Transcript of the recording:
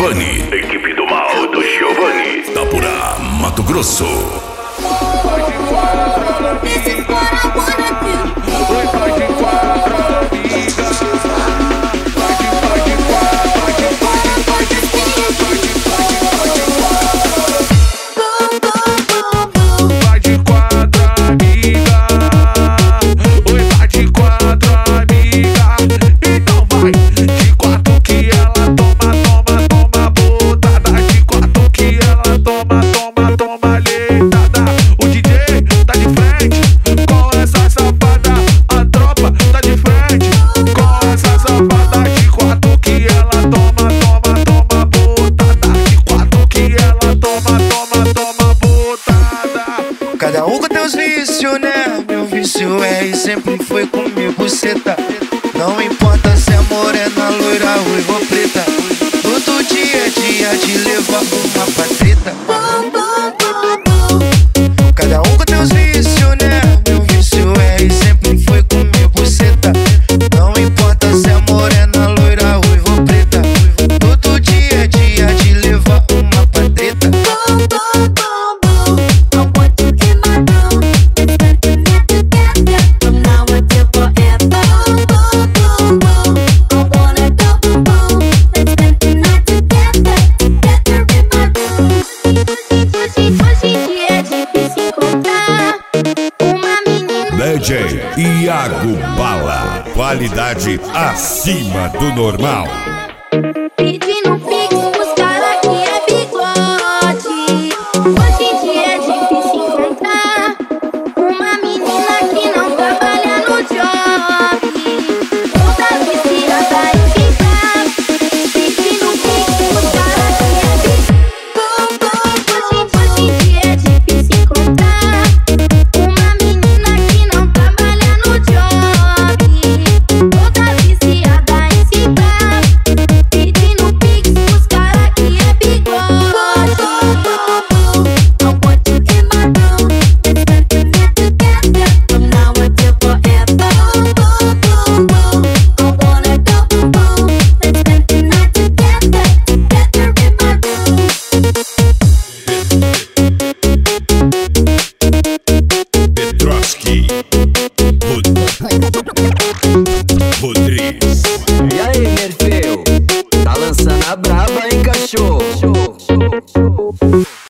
Giovanni. Equipe do mal do Giovanni. Tapurá, Mato Grosso. This is what I wanna do. Cada um com teus vícios, né? Meu vício é e sempre foi comigo, ceta. Não importa se é morena, loira, ruiva ou preta. Todo dia é dia de levar uma pra treta. Cada um com teus vícios, né? Meu vício é e sempre foi comigo, ceta. Não importa se é morena, loira, ruiva ou preta. Todo dia é dia de levar uma pra treta. DJ Iago Bala. Qualidade acima do normal. Pedindo pix, os caras que é bigode.